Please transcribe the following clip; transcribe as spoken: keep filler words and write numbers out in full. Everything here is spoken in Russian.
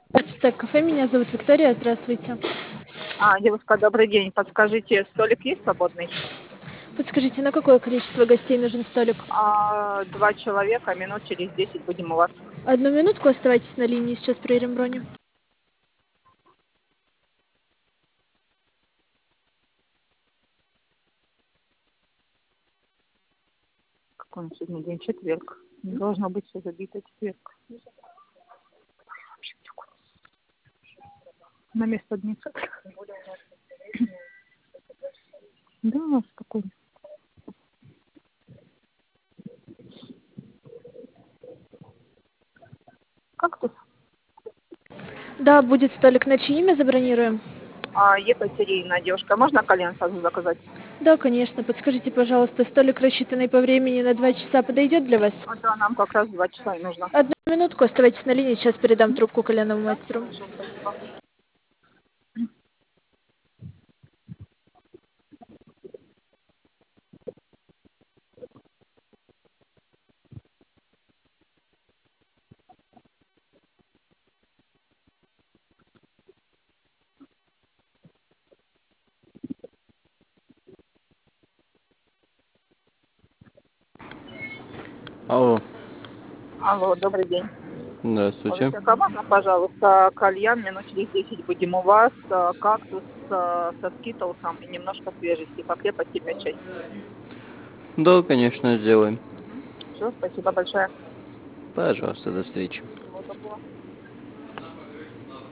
Стек кафе, меня зовут Виктория, здравствуйте. А, девушка, добрый день. Подскажите, столик есть свободный? Подскажите, на какое количество гостей нужен столик? А, два человека, минут через десять будем у вас. Одну минутку, оставайтесь на линии, сейчас проверим броню. Какой он сегодня день? Четверг. Не должно быть все забито четверг. На место дника. Да, спокойно. Кактус? Да, будет столик на чье имя забронируем? А, Екатерина, девушка, можно кальян сразу заказать? Да, конечно. Подскажите, пожалуйста, столик, рассчитанный по времени на два часа, подойдет для вас? А да, нам как раз два часа и нужно. Одну минутку, оставайтесь на линии, сейчас передам трубку кальянному Да, мастеру. хорошо, спасибо. Алло, Алло, добрый день. здравствуйте. Скажите, а можно, пожалуйста, кальян минут через десять будем у вас, а, кактус а, со скитлсом и немножко свежести, по крепости пять шесть. Да, конечно, сделаем. Все, спасибо большое. Пожалуйста, до встречи. Всего доброго.